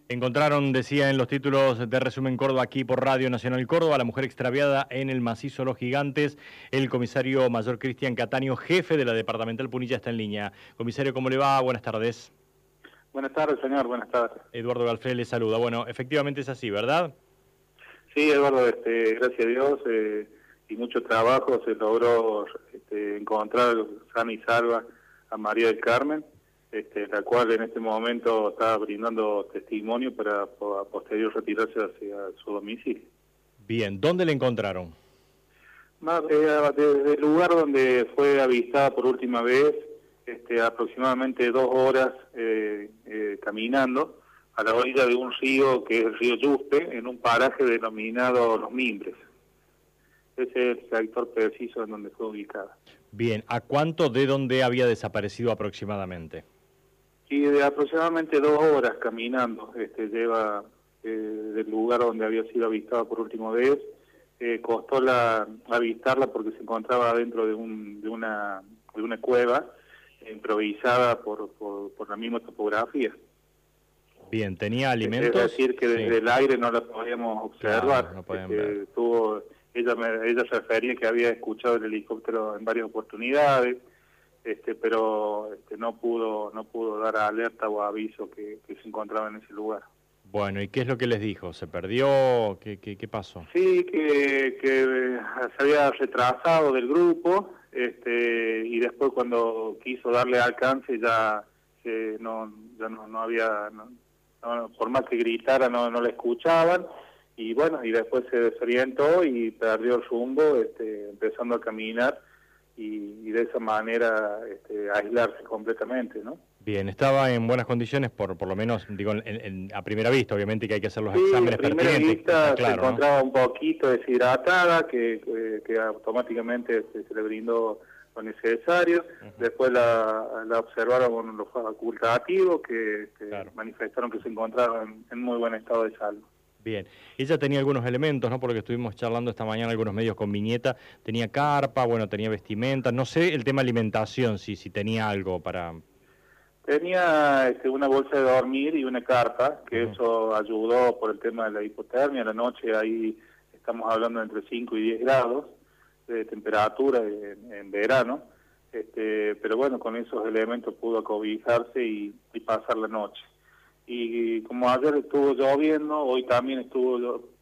Encontraron, decía en los títulos de Resumen Córdoba, aquí por Radio Nacional Córdoba, la mujer extraviada en el macizo Los Gigantes. El comisario mayor Cristian Cataño, jefe de la departamental Punilla, está en línea. Comisario, ¿cómo le va? Buenas tardes. Buenas tardes, señor. Buenas tardes. Eduardo Galfré le saluda. Bueno, efectivamente es así, ¿verdad? Sí, Eduardo, gracias a Dios y mucho trabajo se logró encontrar sana y salva a María del Carmen, la cual en este momento está brindando testimonio para a posterior retirarse hacia su domicilio. Bien, ¿dónde le encontraron? Desde el lugar donde fue avistada por última vez, aproximadamente 2 horas caminando a la orilla de un río que es el río Yuspe, en un paraje denominado Los Mimbres. Ese es el sector preciso en donde fue ubicada. Bien, ¿a cuánto de dónde había desaparecido aproximadamente? Y de aproximadamente 2 horas caminando, lleva del lugar donde había sido avistada por última vez. Costó avistarla porque se encontraba dentro de una cueva improvisada por la misma topografía. Bien, ¿tenía alimentos? Es decir, que desde el aire no la podíamos observar. Claro, no podían ver. Ella se refería que había escuchado el helicóptero en varias oportunidades, pero no pudo dar alerta o aviso que se encontraba en ese lugar. Bueno, ¿y qué es lo que les dijo? ¿Se perdió? ¿Qué pasó? Sí, que se había retrasado del grupo, y después cuando quiso darle alcance ya no había, por más que gritara no la escuchaban, y bueno, y después se desorientó y perdió el rumbo, empezando a caminar y de esa manera aislarse completamente, ¿no? Bien, estaba en buenas condiciones, por lo menos, digo, a primera vista, obviamente que hay que hacer los Sí, exámenes a primera pertinentes. vista Claro, se encontraba un poquito deshidratada, que automáticamente se le brindó lo necesario. Después la observaron con los facultativos que claro, manifestaron que se encontraba en muy buen estado de salud. Bien, ella tenía algunos elementos, ¿no? Porque estuvimos charlando esta mañana algunos medios con Viñeta, tenía carpa, bueno, tenía vestimenta, no sé el tema alimentación, si tenía algo para... Tenía una bolsa de dormir y una carpa, que eso ayudó por el tema de la hipotermia. La noche ahí estamos hablando de entre 5 y 10 grados de temperatura en verano, pero bueno, con esos elementos pudo acobijarse y pasar la noche. Y como ayer estuvo lloviendo, hoy también estuvo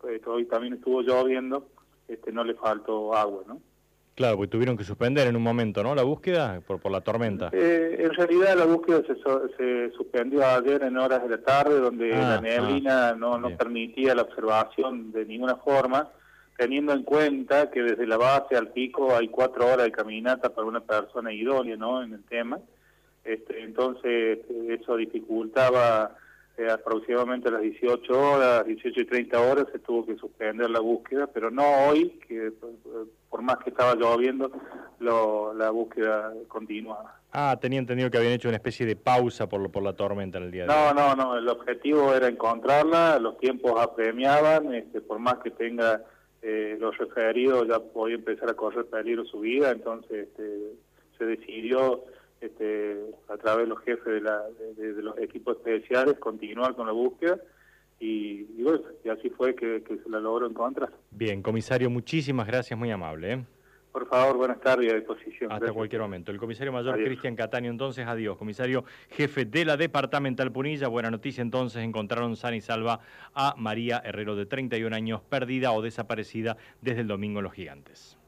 lloviendo, no le faltó agua, ¿no? Claro, porque tuvieron que suspender en un momento, ¿no? La búsqueda por la tormenta. En realidad la búsqueda se suspendió ayer en horas de la tarde, donde la neblina no permitía la observación de ninguna forma, teniendo en cuenta que desde la base al pico hay 4 horas de caminata para una persona idónea, ¿no?, en el tema. Entonces eso dificultaba aproximadamente a las 18 horas, 18:30 se tuvo que suspender la búsqueda, pero no hoy, que por más que estaba lloviendo, la búsqueda continuaba. Ah, tenía entendido que habían hecho una especie de pausa por la tormenta en el día de hoy. No, el objetivo era encontrarla, los tiempos apremiaban, por más que tenga los referidos, ya podía empezar a correr peligro su vida, entonces se decidió a través de los jefes de los equipos especiales continuar con la búsqueda y bueno, y así fue que se la logró encontrar. Bien, comisario, muchísimas gracias, muy amable, ¿eh? Por favor, buenas tardes, a disposición. Hasta Gracias. cualquier momento. El comisario mayor Adiós. Cristian Cataño, entonces, adiós. Comisario jefe de la departamental Punilla, buena noticia, entonces encontraron sana y salva a María Herrero, de 31 años, perdida o desaparecida desde el domingo en Los Gigantes.